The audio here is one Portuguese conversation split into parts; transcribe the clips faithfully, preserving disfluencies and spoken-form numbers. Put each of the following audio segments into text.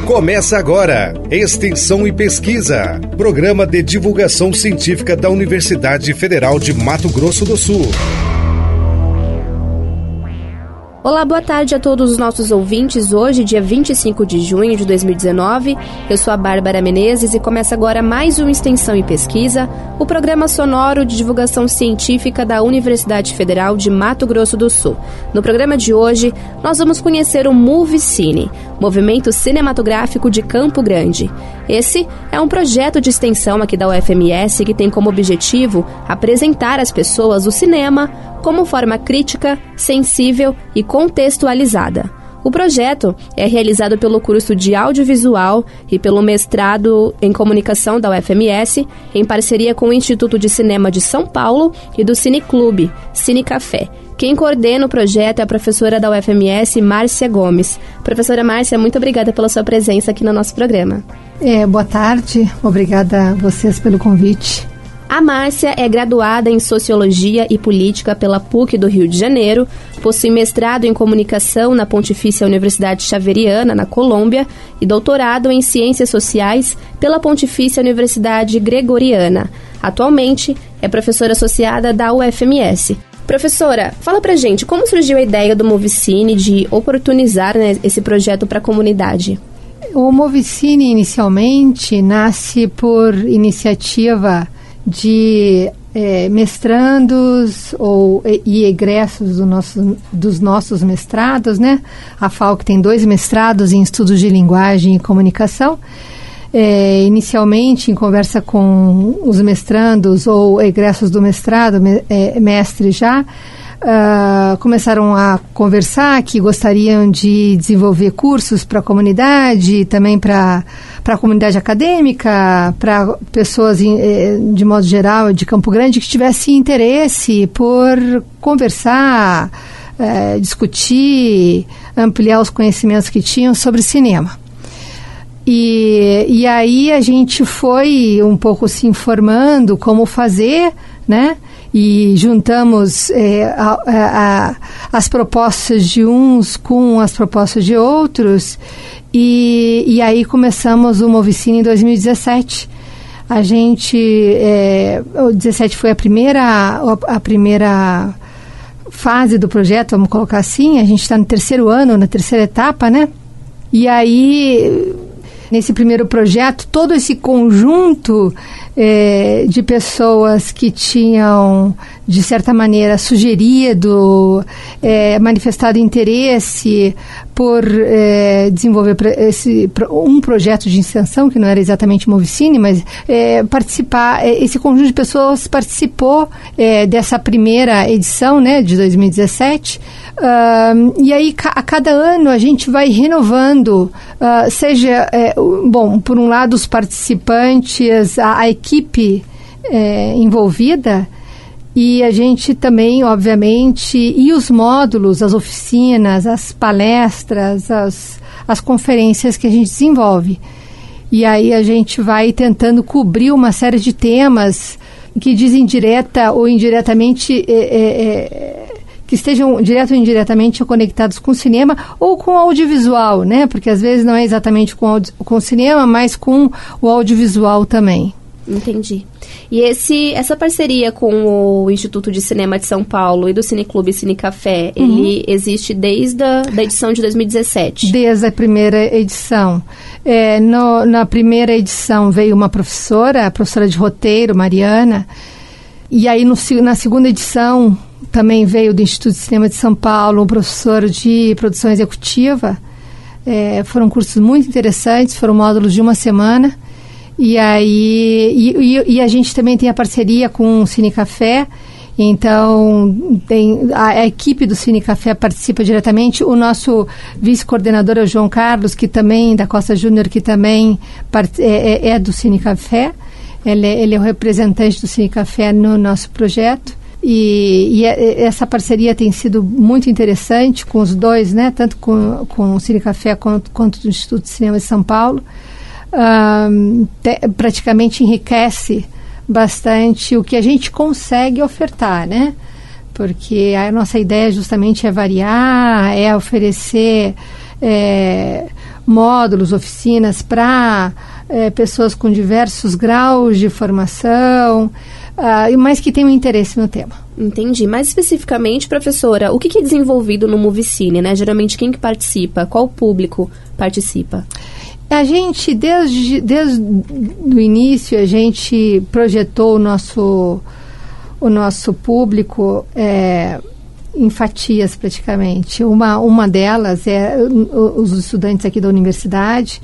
Começa agora, Extensão e Pesquisa, programa de divulgação científica da Universidade Federal de Mato Grosso do Sul. Olá, boa tarde a todos os nossos ouvintes. Hoje, dia vinte e cinco de junho de dois mil e dezenove, eu sou a Bárbara Menezes e começa agora mais um Extensão e Pesquisa, o programa sonoro de divulgação científica da Universidade Federal de Mato Grosso do Sul. No programa de hoje, nós vamos conhecer o Movicine, Movimento Cinematográfico de Campo Grande. Esse é um projeto de extensão aqui da U F M S que tem como objetivo apresentar às pessoas o cinema como forma crítica, sensível e contextualizada. O projeto é realizado pelo curso de Audiovisual e pelo mestrado em Comunicação da U F M S, em parceria com o Instituto de Cinema de São Paulo e do Cineclube, Cinecafé. Quem coordena o projeto é a professora da U F M S, Márcia Gomes. Professora Márcia, muito obrigada pela sua presença aqui no nosso programa. É, boa tarde, obrigada a vocês pelo convite. A Márcia é graduada em Sociologia e Política pela P U C do Rio de Janeiro, possui mestrado em Comunicação na Pontifícia Universidade Xaveriana, na Colômbia, e doutorado em Ciências Sociais pela Pontifícia Universidade Gregoriana. Atualmente, é professora associada da U F M S. Professora, fala pra gente, como surgiu a ideia do Movicine de oportunizar, né, esse projeto para a comunidade? O Movicine, inicialmente, nasce por iniciativa de é, mestrandos ou, e, e egressos do nosso, dos nossos mestrados, né? A F A U C tem dois mestrados em estudos de linguagem e comunicação. É, inicialmente, em conversa com os mestrandos ou egressos do mestrado, me, é, mestre já, uh, começaram a conversar que gostariam de desenvolver cursos para a comunidade, também para para a comunidade acadêmica, para pessoas em, de modo geral de Campo Grande que tivessem interesse por conversar, é, discutir, ampliar os conhecimentos que tinham sobre cinema. E, e aí a gente foi um pouco se informando como fazer, né? E juntamos é, a, a, a, as propostas de uns com as propostas de outros. E, e aí começamos o Movicine em dois mil e dezessete. A gente, é, o dezessete foi a primeira, a primeira fase do projeto, vamos colocar assim. A gente está no terceiro ano, na terceira etapa, né? E aí, nesse primeiro projeto, todo esse conjunto é, de pessoas que tinham, de certa maneira, sugerido, é, manifestado interesse por é, desenvolver esse, um projeto de extensão, que não era exatamente Movicine, mas é, participar, é, esse conjunto de pessoas participou é, dessa primeira edição, né, de dois mil e dezessete. Uh, e aí, ca- a cada ano, a gente vai renovando, uh, seja, é, bom, por um lado, os participantes, a, a equipe é, envolvida, e a gente também, obviamente, e os módulos, as oficinas, as palestras, as, as conferências que a gente desenvolve. E aí a gente vai tentando cobrir uma série de temas que dizem direta ou indiretamente... É, é, é, que estejam direto ou indiretamente conectados com o cinema ou com o audiovisual, né? Porque às vezes não é exatamente com, audi- com o cinema, mas com o audiovisual também. Entendi. E esse, essa parceria com o Instituto de Cinema de São Paulo e do Cineclube Cinecafé, uhum. ele existe desde a da edição de dois mil e dezessete? Desde a primeira edição. É, no, na primeira edição veio uma professora, a professora de roteiro, Mariana, e aí no, na segunda edição também veio do Instituto de Cinema de São Paulo um professor de produção executiva. É, foram cursos muito interessantes, foram módulos de uma semana. E aí e, e, e a gente também tem a parceria com o Cinecafé. Então, tem, a, a equipe do Cinecafé participa diretamente. O nosso vice-coordenador é o João Carlos, que também, da Costa Júnior, que também part, é, é do Cinecafé. Ele, ele é o representante do Cinecafé no nosso projeto. E, e essa parceria tem sido muito interessante com os dois, né? Tanto com, com o Cinecafé quanto, quanto do Instituto de Cinema de São Paulo. Um, te, praticamente enriquece bastante o que a gente consegue ofertar, né? Porque a nossa ideia justamente é variar, é oferecer é, módulos, oficinas para é, pessoas com diversos graus de formação, uh, mas que tenham interesse no tema. Entendi. Mais especificamente, professora, o que, que é desenvolvido no Movicine, né? Geralmente, quem que participa? Qual público participa? A gente, desde, desde o início, a gente projetou o nosso, o nosso público é, em fatias, praticamente. Uma, uma delas é os estudantes aqui da universidade.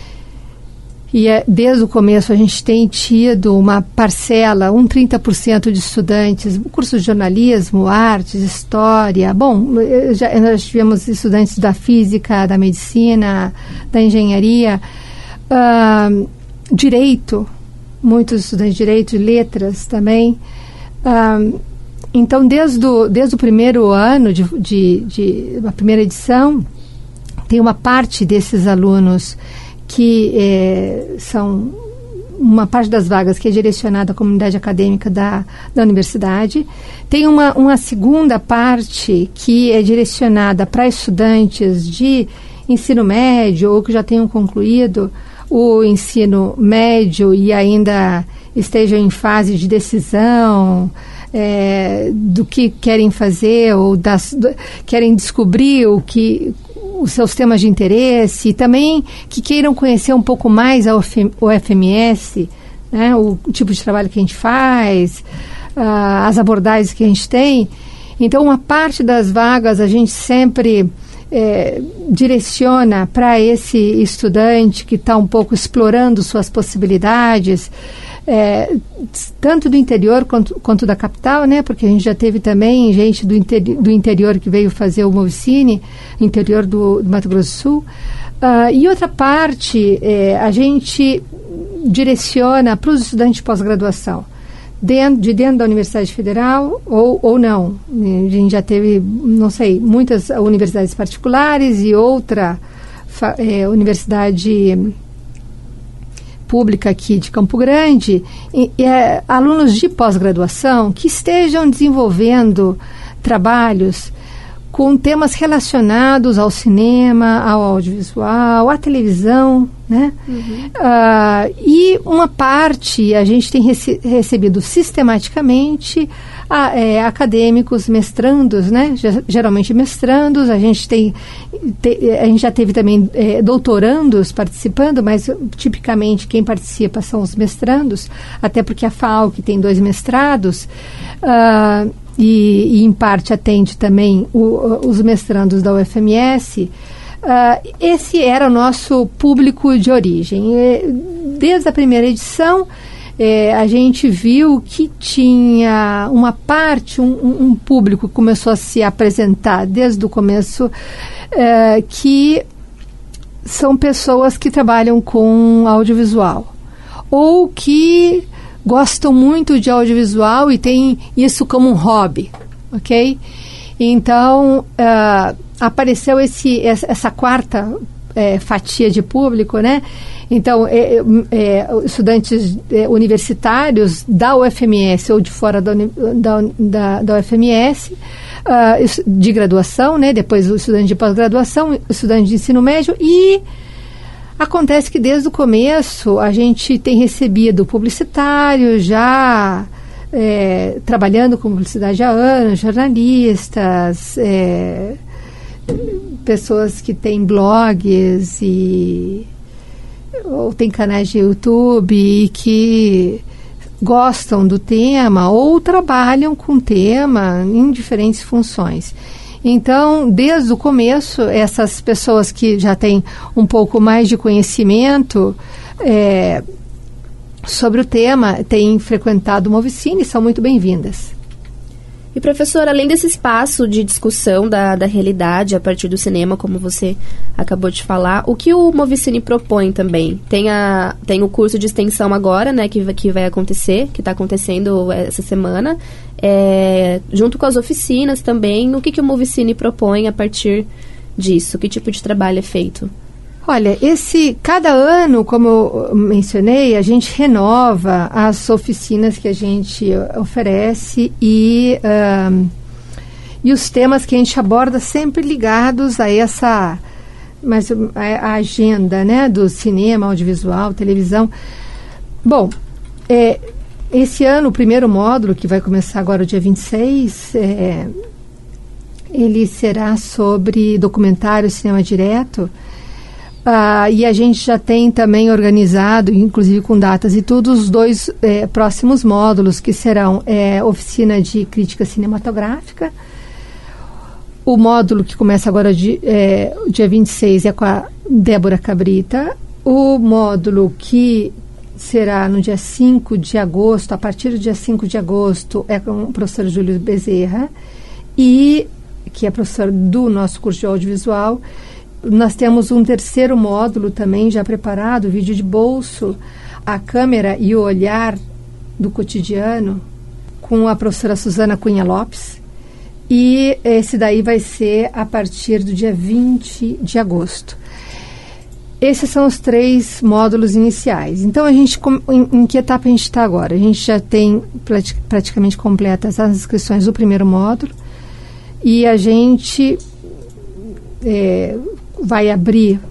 E é, desde o começo a gente tem tido uma parcela, um trinta por cento de estudantes, curso de jornalismo, artes, história. Bom, já, nós tivemos estudantes da física, da medicina, da engenharia, uh, direito, muitos estudantes de direito, de letras também. Uh, então, desde o, desde o primeiro ano, de, de, de, a primeira edição, tem uma parte desses alunos que é, são uma parte das vagas que é direcionada à comunidade acadêmica da, da universidade. Tem uma, uma segunda parte que é direcionada para estudantes de ensino médio ou que já tenham concluído o ensino médio e ainda estejam em fase de decisão é, do que querem fazer ou das, do, querem descobrir o que... os seus temas de interesse, e também que queiram conhecer um pouco mais a o F M S, né, o, o tipo de trabalho que a gente faz, uh, as abordagens que a gente tem. Então, uma parte das vagas a gente sempre é, direciona para esse estudante que está um pouco explorando suas possibilidades, é, tanto do interior quanto, quanto da capital, né? Porque a gente já teve também gente do, interi- do interior que veio fazer o Movicine, interior do, do Mato Grosso do Sul. Uh, e outra parte, é, a gente direciona para os estudantes de pós-graduação, dentro, de dentro da Universidade Federal ou, ou não. A gente já teve, não sei, muitas universidades particulares e outra fa- é, universidade pública aqui de Campo Grande, e, e, é, alunos de pós-graduação que estejam desenvolvendo trabalhos com temas relacionados ao cinema, ao audiovisual, à televisão, né? Uhum. Uh, e uma parte a gente tem rece- recebido sistematicamente a, é, acadêmicos, mestrandos, né? G- geralmente mestrandos. A gente tem, te, a gente já teve também é, doutorandos participando, mas tipicamente quem participa são os mestrandos, até porque a FAO, que tem dois mestrados, uh, e, e em parte atende também o, os mestrandos da U F M S. Uh, esse era o nosso público de origem. E, desde a primeira edição, eh, a gente viu que tinha uma parte, um, um público que começou a se apresentar desde o começo, eh, que são pessoas que trabalham com audiovisual ou que gostam muito de audiovisual e têm isso como um hobby, ok? Então, uh, apareceu esse, essa quarta é, fatia de público, né? Então, é, é, estudantes é, universitários da U F M S ou de fora da, da, da, da U F M S, uh, de graduação, né? Depois o estudante de pós-graduação, o estudante de ensino médio, e acontece que desde o começo a gente tem recebido publicitários já é, trabalhando com publicidade há anos, jornalistas, é, pessoas que têm blogs e ou têm canais de YouTube e que gostam do tema ou trabalham com o tema em diferentes funções. Então, desde o começo, essas pessoas que já têm um pouco mais de conhecimento é, sobre o tema, têm frequentado o Movicine e são muito bem-vindas. E, professora, além desse espaço de discussão da, da realidade a partir do cinema, como você acabou de falar, o que o Movicine propõe também? Tem, a, tem o curso de extensão agora, né, que, que vai acontecer, que está acontecendo essa semana, é, junto com as oficinas também. O que, que o Movicine propõe a partir disso? Que tipo de trabalho é feito? Olha, esse, cada ano, como eu mencionei, a gente renova as oficinas que a gente oferece e, um, e os temas que a gente aborda sempre ligados a essa, mais a, a agenda, né, do cinema, audiovisual, televisão. Bom, é, esse ano, o primeiro módulo, que vai começar agora o dia vinte e seis, é, ele será sobre documentário, cinema direto. Ah, e a gente já tem também organizado, inclusive com datas e tudo, os dois é, próximos módulos, que serão é, oficina de crítica cinematográfica. O módulo que começa agora de, é, dia vinte e seis é com a Débora Cabrita. O módulo que será no dia cinco de agosto, a partir do dia cinco de agosto, é com o professor Júlio Bezerra, e, que é professor do nosso curso de audiovisual. Nós temos um terceiro módulo também já preparado, vídeo de bolso, a câmera e o olhar do cotidiano, com a professora Suzana Cunha Lopes. E esse daí vai ser a partir do dia vinte de agosto. Esses são os três módulos iniciais. Então, a gente, em, em que etapa a gente está agora? A gente já tem prati- praticamente completas as inscrições do primeiro módulo e a gente é, vai abrir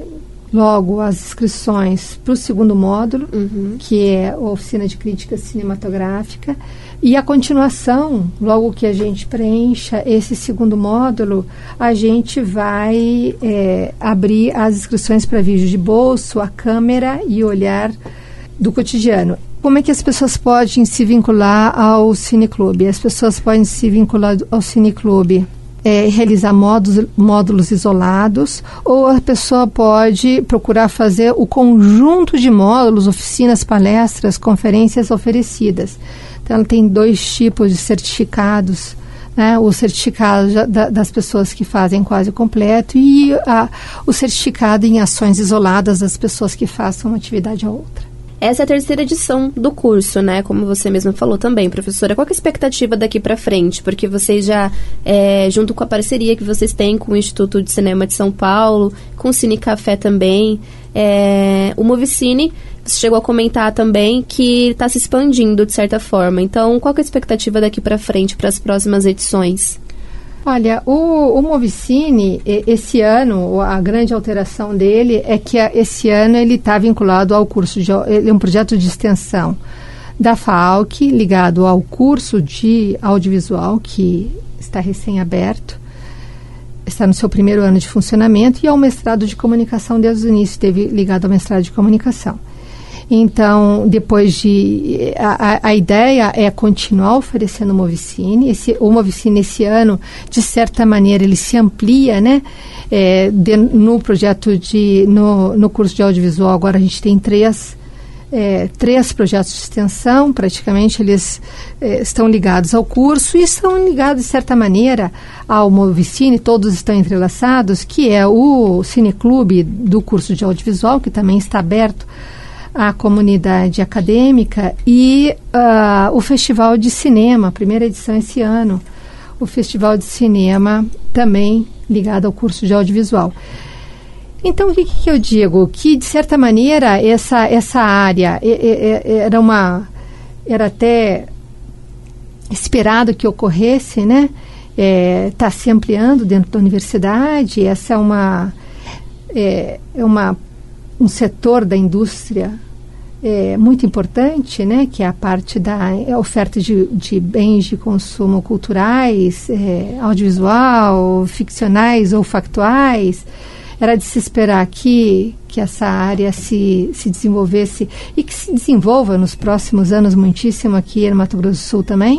logo as inscrições para o segundo módulo, uhum. que é a oficina de crítica cinematográfica, e a continuação, logo que a gente preencha esse segundo módulo, a gente vai é, abrir as inscrições para vídeo de bolso, a câmera e o olhar do cotidiano. Como é que as pessoas podem se vincular ao Cineclube? As pessoas podem se vincular ao Cineclube É, realizar módulos, módulos isolados, ou a pessoa pode procurar fazer o conjunto de módulos, oficinas, palestras, conferências oferecidas. Então, ela tem dois tipos de certificados, né? O certificado já, da, das pessoas que fazem quase completo e a, o certificado em ações isoladas das pessoas que façam uma atividade a outra. Essa é a terceira edição do curso, né? Como você mesma falou também, professora. Qual que é a expectativa daqui para frente? Porque vocês já, é, junto com a parceria que vocês têm com o Instituto de Cinema de São Paulo, com o Cine Café também, é, o Movicine, você chegou a comentar também que está se expandindo de certa forma. Então, qual que é a expectativa daqui para frente, para as próximas edições? Olha, o, o Movicine, esse ano, a grande alteração dele é que a, esse ano ele está vinculado ao curso, de, ele é um projeto de extensão da FAALC, ligado ao curso de audiovisual, que está recém-aberto, está no seu primeiro ano de funcionamento, e ao mestrado de comunicação desde o início, esteve ligado ao mestrado de comunicação. Então, depois de... A, a ideia é continuar oferecendo o Movicine. Esse, o Movicine, esse ano, de certa maneira, ele se amplia, né? É, de, no projeto de... No, no curso de audiovisual, agora a gente tem três, é, três projetos de extensão. Praticamente, eles é, estão ligados ao curso e estão ligados, de certa maneira, ao Movicine. Todos estão entrelaçados, que é o Cineclube do curso de audiovisual, que também está aberto a comunidade acadêmica, e uh, o Festival de Cinema, a primeira edição esse ano, o Festival de Cinema também ligado ao curso de audiovisual. Então, o que, que eu digo? Que, de certa maneira, essa, essa área é, é, era uma... era até esperado que ocorresse, né? Está é, se ampliando dentro da universidade. Essa é uma... É, é uma um setor da indústria é, muito importante, né, que é a parte da a oferta de, de bens de consumo culturais, é, audiovisual, ficcionais ou factuais. Era de se esperar que, que essa área se, se desenvolvesse e que se desenvolva nos próximos anos muitíssimo aqui no Mato Grosso do Sul também.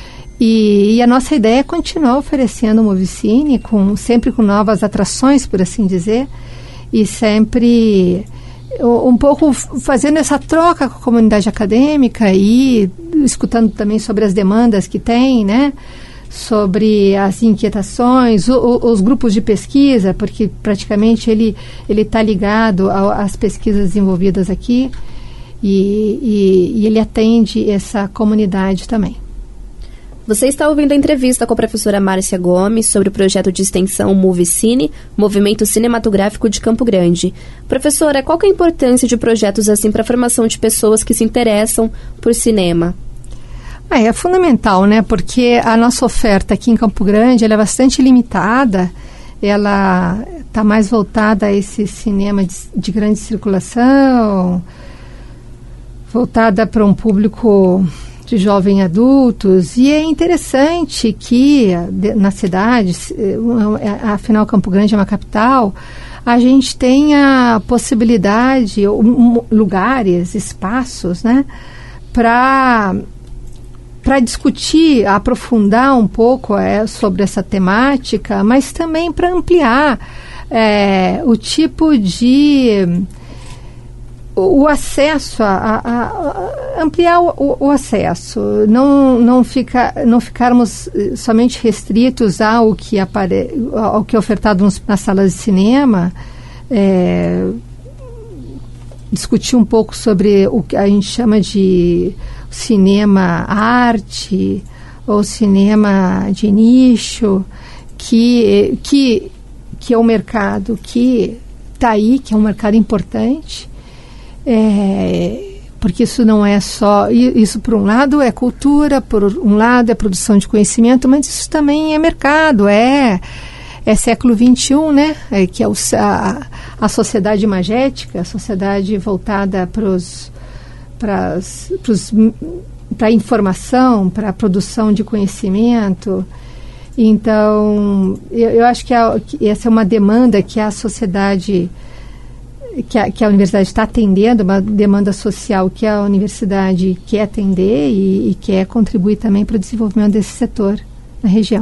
E, e a nossa ideia é continuar oferecendo o Movicine, com, sempre com novas atrações, por assim dizer, e sempre um pouco fazendo essa troca com a comunidade acadêmica e escutando também sobre as demandas que tem, né? Sobre as inquietações, o, o, os grupos de pesquisa, porque praticamente ele ele está ligado a, às pesquisas desenvolvidas aqui e, e, e ele atende essa comunidade também. Você está ouvindo a entrevista com a professora Márcia Gomes sobre o projeto de extensão Movicine, Movimento Cinematográfico de Campo Grande. Professora, qual que é a importância de projetos assim para a formação de pessoas que se interessam por cinema? Ah, é fundamental, né? Porque a nossa oferta aqui em Campo Grande ela é bastante limitada, ela está mais voltada a esse cinema de, de grande circulação, voltada para um público de jovens adultos, e é interessante que de, na cidade, afinal Campo Grande é uma capital, a gente tenha possibilidade, um, lugares, espaços, né, para para discutir, aprofundar um pouco é, sobre essa temática, mas também para ampliar é, o tipo de... o acesso, a, a, a ampliar o, o acesso, não, não, fica, não ficarmos somente restritos ao que, apare, ao que é ofertado nos, nas salas de cinema, é, discutir um pouco sobre o que a gente chama de cinema arte ou cinema de nicho, que, que, que é um mercado que está aí, que é um mercado importante. É, porque isso não é só, isso por um lado é cultura, por um lado é produção de conhecimento, mas isso também é mercado, é, é século vinte e um, né? É, que é o, a, a sociedade imagética, a sociedade voltada para a informação, para a produção de conhecimento. Então, eu, eu acho que, a, que essa é uma demanda que a sociedade... Que a, que a universidade está atendendo, uma demanda social que a universidade quer atender e, e quer contribuir também para o desenvolvimento desse setor na região.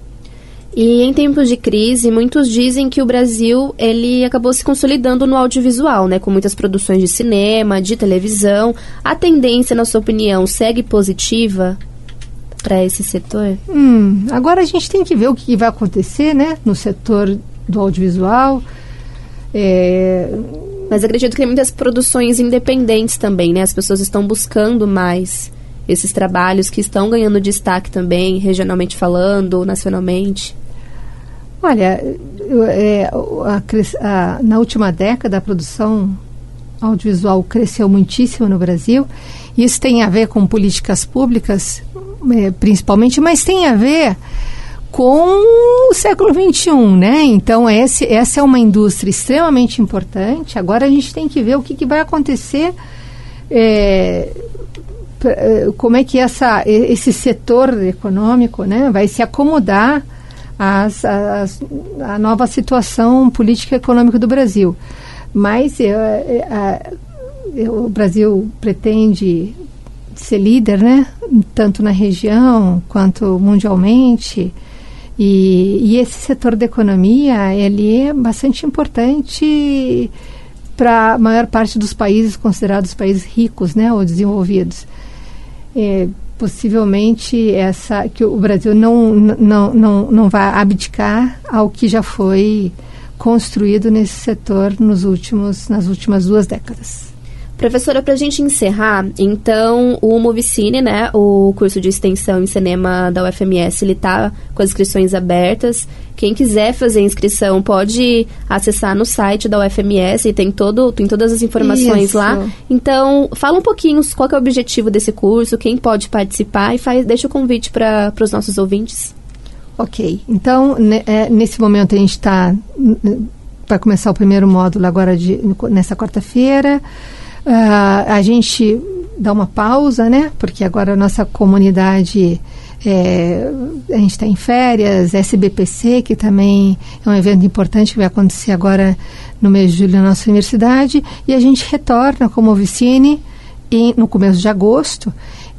E em tempos de crise, muitos dizem que o Brasil ele acabou se consolidando no audiovisual, né, com muitas produções de cinema, de televisão. A tendência, na sua opinião, segue positiva para esse setor? Hum, agora a gente tem que ver o que vai acontecer, né, no setor do audiovisual. É... Mas acredito que tem muitas produções independentes também, né? As pessoas estão buscando mais esses trabalhos que estão ganhando destaque também, regionalmente falando, nacionalmente. Olha, é, a, a, na última década a produção audiovisual cresceu muitíssimo no Brasil. Isso tem a ver com políticas públicas, é, principalmente, mas tem a ver com o século vinte e um, né? Então, esse, essa é uma indústria extremamente importante. Agora a gente tem que ver o que, que vai acontecer, é, como é que essa, esse setor econômico, né, vai se acomodar às, às, à nova situação política e econômica do Brasil. Mas é, é, é, o Brasil pretende ser líder, né, tanto na região quanto mundialmente. E, e esse setor da economia, ele é bastante importante para a maior parte dos países considerados países ricos, né, ou desenvolvidos. É, possivelmente essa, que o Brasil não, não, não, não vai abdicar ao que já foi construído nesse setor nos últimos, nas últimas duas décadas. Professora, para a gente encerrar, então, o Movicine, né, o curso de extensão em cinema da U F M S, ele está com as inscrições abertas. Quem quiser fazer inscrição pode acessar no site da U F M S e tem, todo, tem todas as informações Isso. lá. Então, fala um pouquinho qual que é o objetivo desse curso, quem pode participar e faz, deixa o convite para os nossos ouvintes. Ok, então, ne, é, nesse momento a gente está, vai começar o primeiro módulo agora de, nessa quarta-feira. Uh, a gente dá uma pausa, né? Porque agora a nossa comunidade, é, a gente está em férias, S B P C, que também é um evento importante que vai acontecer agora no mês de julho na nossa universidade, e a gente retorna como Movicine em, no começo de agosto.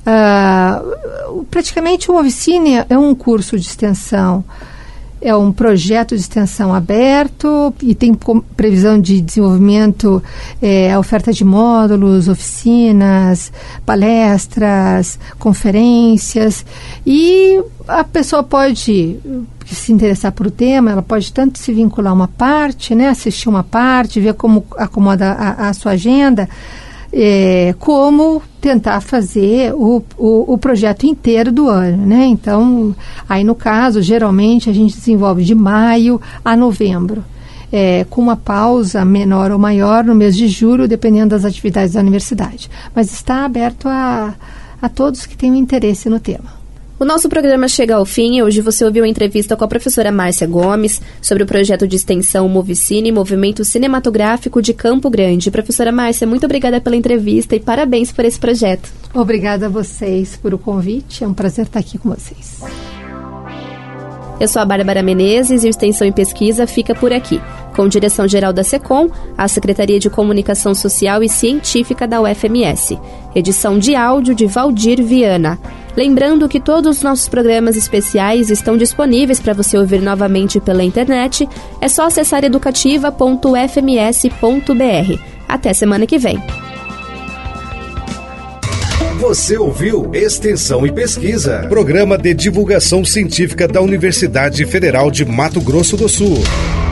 Uh, praticamente o Movicine é um curso de extensão, é um projeto de extensão aberto e tem previsão de desenvolvimento, é, a oferta de módulos, oficinas, palestras, conferências, e a pessoa pode se interessar por o tema, ela pode tanto se vincular a uma parte, né, assistir uma parte, ver como acomoda a, a sua agenda, É, como tentar fazer o, o, o projeto inteiro do ano, né? Então, aí no caso, geralmente a gente desenvolve de maio a novembro, é, com uma pausa menor ou maior no mês de julho, dependendo das atividades da universidade. Mas está aberto a, a todos que tenham interesse no tema. O nosso programa chega ao fim e hoje você ouviu a entrevista com a professora Márcia Gomes sobre o projeto de extensão Movicine, Movimento Cinematográfico de Campo Grande. Professora Márcia, muito obrigada pela entrevista e parabéns por esse projeto. Obrigada a vocês por o convite, é um prazer estar aqui com vocês. Eu sou a Bárbara Menezes e o Extensão e Pesquisa fica por aqui, com direção-geral da SECOM, a Secretaria de Comunicação Social e Científica da U F M S. Edição de áudio de Valdir Viana. Lembrando que todos os nossos programas especiais estão disponíveis para você ouvir novamente pela internet. É só acessar educativa ponto u f m s ponto b r. Até semana que vem. Você ouviu Extensão e Pesquisa, programa de divulgação científica da Universidade Federal de Mato Grosso do Sul.